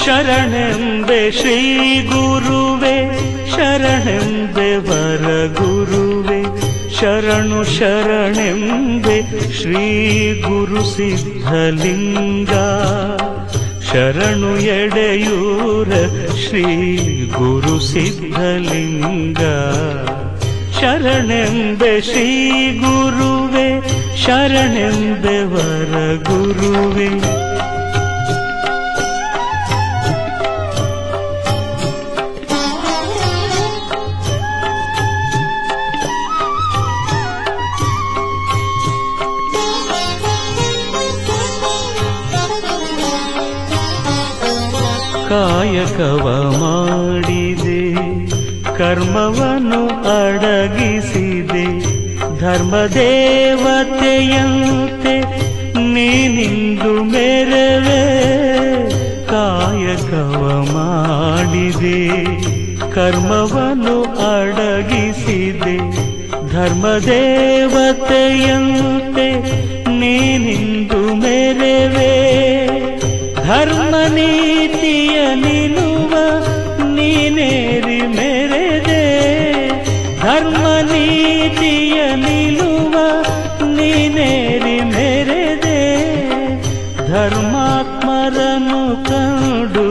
ಶರಣೆಂಬೆ ಶ್ರೀ ಗುರುವೆ ಶರಣೆಂಬೆ ವರ ಗುರುವೆ ಶರಣು ಶರಣೆಂಬೆ ಶ್ರೀ ಗುರು ಸಿದ್ಧಲಿಂಗ ಶರಣು ಎಡೆಯೂರ ಶ್ರೀ ಗುರು ಸಿದ್ಧಲಿಂಗ ಶರಣೆಂಬೆ ಶ್ರೀ ಗುರುವೆ ಶರಣೆಂಬೆ ವರ ಗುರುವೆ ಕಾಯಕವ ಮಾಡಿದೆ ಕರ್ಮವನ್ನು ಅಡಗಿಸಿದೆ ಧರ್ಮದೇವತೆಯಂತೆ ನೀನಿಂದು ಮೆರವೆ ಕಾಯಕವ ಮಾಡಿದೆ ಕರ್ಮವನ್ನು ಅಡಗಿಸಿದೆ ಧರ್ಮದೇವತೆಯಂತೆ ನೀನಿಂದು ಮೆರವೆ ಧರ್ಮ ನೀತಿಯ ನಿಲುವ ನೀನೇರಿ ಮೆರೆದೆ ಧರ್ಮ ನೀತಿಯ ನಿಲುವ ನೀನೇರಿ ಮೆರೆದೆ ಧರ್ಮಾತ್ಮರನ್ನು ಕಂಡು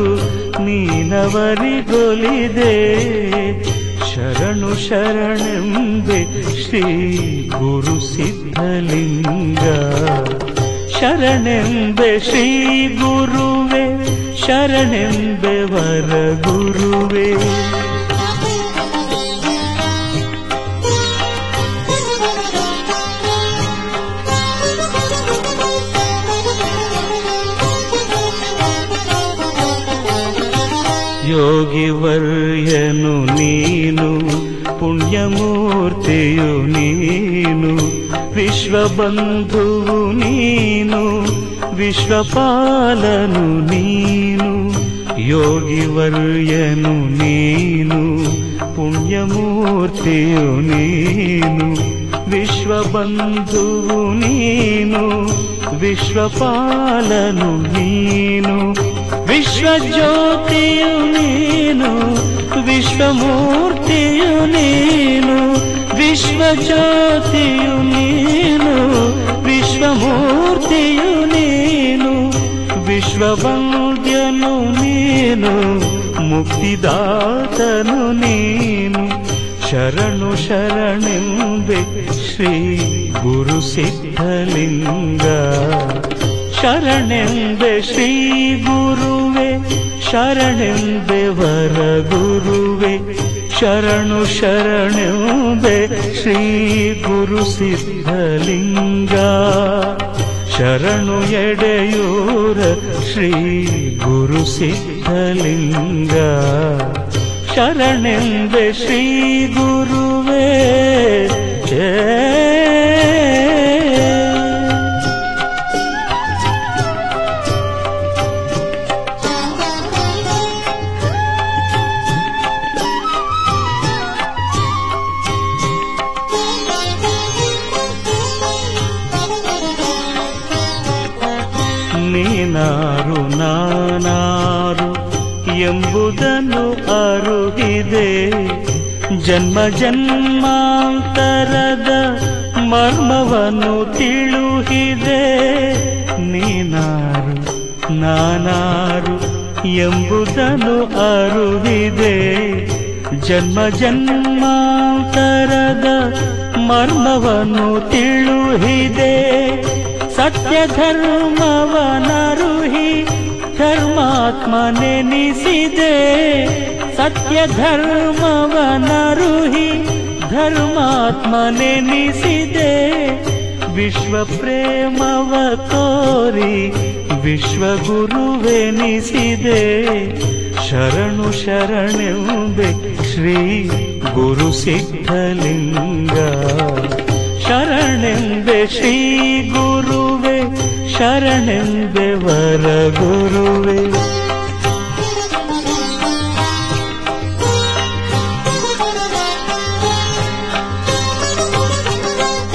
ನೀನವರಿಗೊಲಿದೆ ಶರಣು ಶರಣೆಂಬೆ ಶ್ರೀ ಗುರು ಸಿದ್ಧಲಿಂಗ ಶರಣೆಂಬೆ ಶ್ರೀ ಗುರುವೆ ಶರಣೆಂಬೆ ವರ ಗುರುವೆ ಯೋಗಿವರ್ಯನು ನೀನು ಪುಣ್ಯಮೂರ್ತಿಯು ನೀನು ವಿಶ್ವಬಂಧುವು ನೀನು ವಿಶ್ವಪಾಲನು ನೀನು ಯೋಗಿವರ್ಯನು ನೀನು ಪುಣ್ಯಮೂರ್ತಿಯು ನೀನು ವಿಶ್ವಬಂಧುವು ನೀನು ವಿಶ್ವಪಾಲನು ನೀನು ವಿಶ್ವಜ್ಯೋತಿಯು ನೀನು ವಿಶ್ವಮೂರ್ತಿಯು ನೀನು ವಿಶ್ವಜ್ಯೋತಿಯು ನೀನು ವಿಶ್ವಮೂರ್ತಿಯು ನೀನು ವಿಶ್ವವಂದ್ಯನು ನೀನು ಮುಕ್ತಿದಾತನು ನೀನು ಶರಣು ಶರಣೆಂಬೆ ಶ್ರೀ ಗುರು ಸಿದ್ಧಲಿಂಗ ಶರಣೆಂಬೆ ಶ್ರೀ ಗುರುವೆ ಶರಣೆಂಬೆ ವರ ಗುರುವೆ ಶರಣು ಶರಣೆಂಬೆ ಶ್ರೀ ಗುರು ಸಿದ್ಧಲಿಂಗ ಶರಣು ಎಡೆಯೂರ ಶ್ರೀ ಗುರು ಸಿದ್ಧಲಿಂಗ ಶರಣೆಂಬೆ ಶ್ರೀ ಗುರುವೇ ನೀನಾರು ನಾನಾರು ಎಂಬುದನ್ನು ಅರುಹಿದೆ ಜನ್ಮ ಜನ್ಮಾಂತರದ ಮರ್ಮವನ್ನು ತಿಳುಹಿದೆ ನೀನಾರು ನಾನಾರು ಎಂಬುದನ್ನು ಅರುಹಿದೆ ಜನ್ಮ ಜನ್ಮಾಂತರದ ಮರ್ಮವನ್ನು ತಿಳುಹಿದೆ ಸತ್ಯ ಧರ್ಮವನರುಹಿ ಧರ್ಮಾತ್ಮನೆನಿಸಿದೆ ಸತ್ಯ ಧರ್ಮವನರುಹಿ ಧರ್ಮಾತ್ಮನೆನಿಸಿದೆ ವಿಶ್ವ ಪ್ರೇಮವ ತೋರಿ ವಿಶ್ವಗುರುವೆನಿಸಿದೆ ಶರಣು ಶರಣೆಂಬೆ ಶ್ರೀ ಗುರು ಸಿದ್ಧಲಿಂಗ ಶರಣೆಂಬೆ ಶ್ರೀ ಗುರುವೆ ಶರಣೆಂಬೆ ವರ ಗುರುವೆ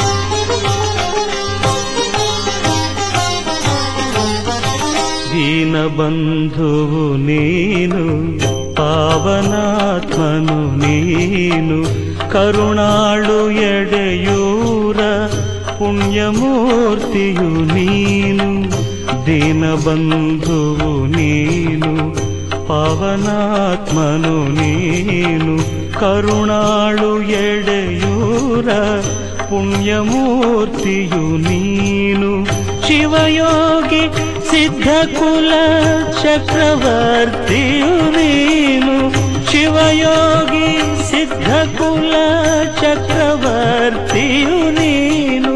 ದೀನ ದೀನಬಂಧುವು ನೀನು, ಪಾವನಾತ್ಮನು ನೀನು, ಕರುಣಾಳು ಎಡೆಯೂರ ಪುಣ್ಯಮೂರ್ತಿಯು ನೀನು. ದೀನಬಂಧುವು ನೀನು, ಪಾವನಾತ್ಮನು ನೀನು, ಕರುಣಾಳು ಎಡೆಯೂರ ಪುಣ್ಯಮೂರ್ತಿಯು ನೀನು. ಶಿವಯೋಗಿ ಸಿದ್ಧಕುಲ ಚಕ್ರವರ್ತಿಯು ನೀನು, ಶಿವಯೋಗಿ ಸಿದ್ಧಕುಲ ಚಕ್ರವರ್ತಿಯು ನೀನು.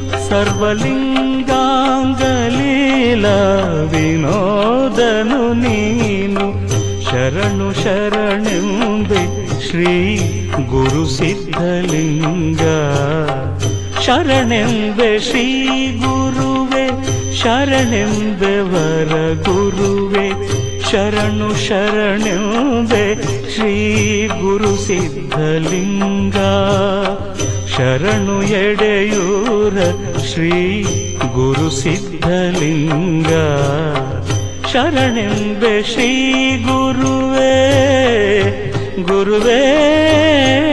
ಸರ್ವಲಿಂಗಾಂಗಲೀಲ ವಿನೋದನು ನೀನು. ಶರಣು ಶರಣೆಂಬೆ ಶ್ರೀ ಗುರು ಸಿದ್ಧಲಿಂಗ. ಶರಣೆಂಬೆ ಶ್ರೀ ಗುರುವೆ, ಶರಣೆಂಬೆ ವರ ಗುರುವೆ. ಶರಣು ಶರಣೆಂಬೆ ಶ್ರೀ ಗುರು ಸಿದ್ಧಲಿಂಗ. ಶರಣು ಎಡೆಯೂರ ಶ್ರೀ ಗುರು ಸಿದ್ಧಲಿಂಗ. ಶರಣೆಂಬೆ ಶ್ರೀ ಗುರುವೇ, ಗುರುವೇ.